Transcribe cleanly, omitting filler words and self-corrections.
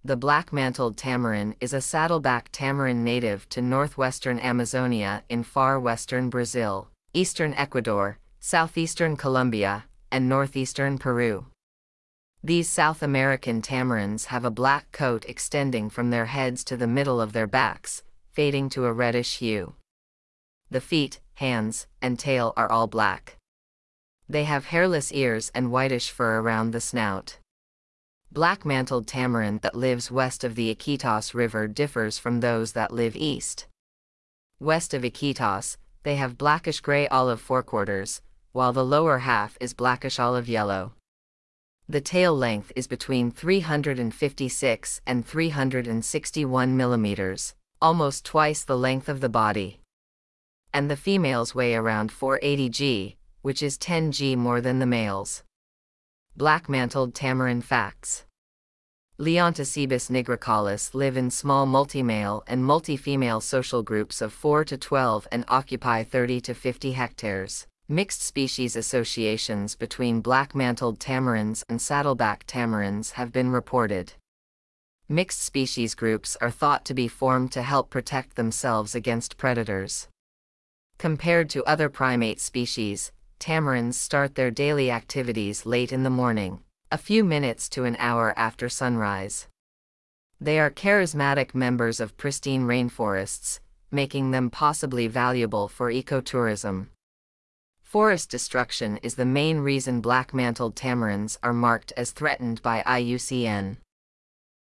The black-mantled tamarin is a saddleback tamarin native to northwestern Amazonia in far western Brazil, eastern Ecuador, southeastern Colombia, and northeastern Peru. These South American tamarins have a black coat extending from their heads to the middle of their backs, fading to a reddish hue. The feet, hands, and tail are all black. They have hairless ears and whitish fur around the snout. Black-mantled tamarin that lives west of the Iquitos River differs from those that live east. West of Iquitos, they have blackish-gray olive forequarters, while the lower half is blackish-olive yellow. The tail length is between 356 and 361 millimeters, almost twice the length of the body. And the females weigh around 480 g, which is 10 g more than the males. Black-mantled tamarin facts. Leontocebus nigricollis live in small multi-male and multi-female social groups of 4 to 12 and occupy 30 to 50 hectares. Mixed species associations between black-mantled tamarins and saddleback tamarins have been reported. Mixed species groups are thought to be formed to help protect themselves against predators. Compared to other primate species, tamarins start their daily activities late in the morning, a few minutes to an hour after sunrise. They are charismatic members of pristine rainforests, making them possibly valuable for ecotourism. Forest destruction is the main reason black-mantled tamarins are marked as threatened by IUCN.